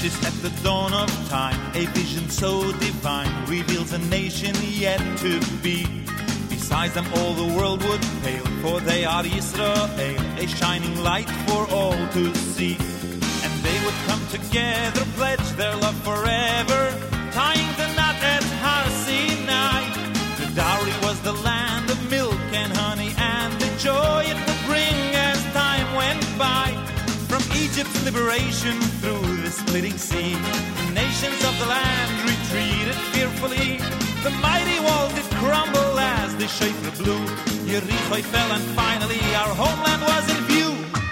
vanishes at the dawn of time. A vision so divine reveals a nation yet to be. Besides them all the world would pale, for they are Israel, a shining light for all to see. And they would come together, pledge their love forever, tying the knot at Har Sinai. The dowry was the land of milk and honey, and the joy it would bring as time went by. From Egypt's liberation through the splitting sea, the nations of the land retreated fearfully. The mighty wall did crumble as the Shofar blew. Yericho fell and finally our homeland was in view.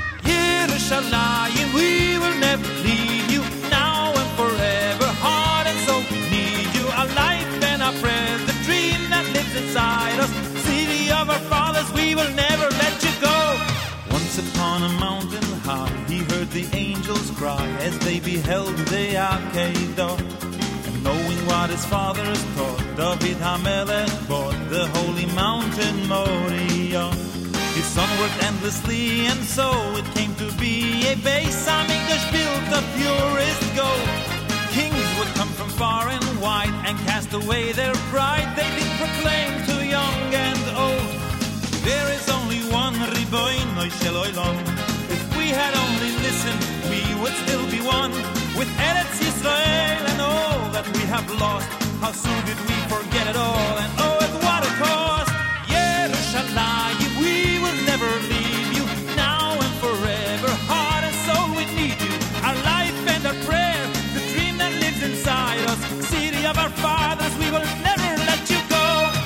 Yerushalayim, we will never leave you, now and forever, heart and soul we need you. Our life and our prayers, the dream that lives inside us, city of our fathers, we will never let you go. Once upon a mountain high, he heard the angels cry as they beheld the Akedah. And knowing what his fathers taught, David HaMelech bought the holy mountain Moriah. His son worked endlessly, and so it came to be a Beis Hamikdash built of purest gold. Kings would come from far and wide and cast away their pride. They did proclaim to young and old, there is only one Ribono Shel Olam. If we had only listened, we would still be one with Eretz Yisrael and all that we have lost. How soon did we forget it all, and oh, at what a cost. Yerushalayim, we will never leave you, now and forever, heart and soul we need you. Our life and our prayer, the dream that lives inside us, city of our fathers, we will never let you go.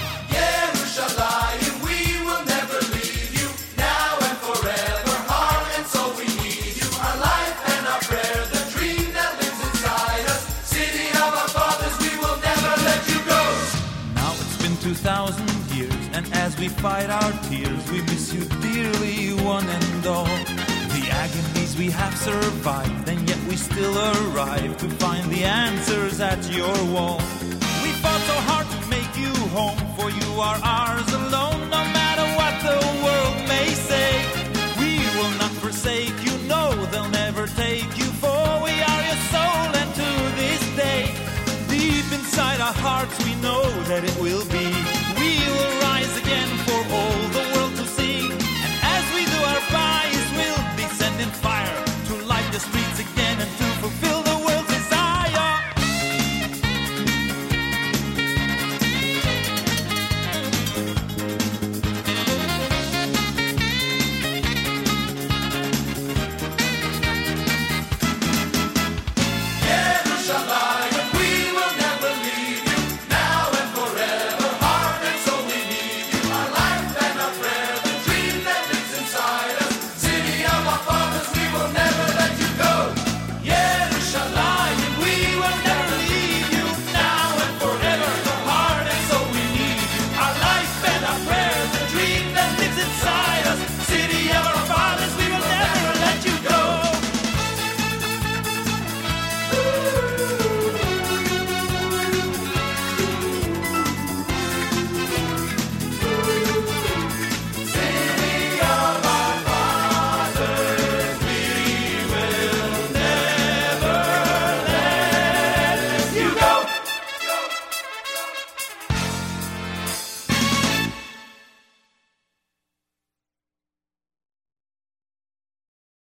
Yerushalayim, we will never leave you, now and forever, heart and soul we need you. Our life and our prayer, the dream that lives inside us, city of our fathers, we will never let you go. Now it's been 2,000 years, and as we fight our tears, we miss you dearly, one and all. The agonies we have survived, and yet we still arrive to find the answers at your wall. We fought so hard to make you home, for you are ours alone, no matter what the world may say. We will not forsake you, no, they'll never take you, for we are your soul, and to this day, deep inside our hearts we know that it will be. We will rise again for all the world to see, and as we do our bys, we'll descend in fire to light the street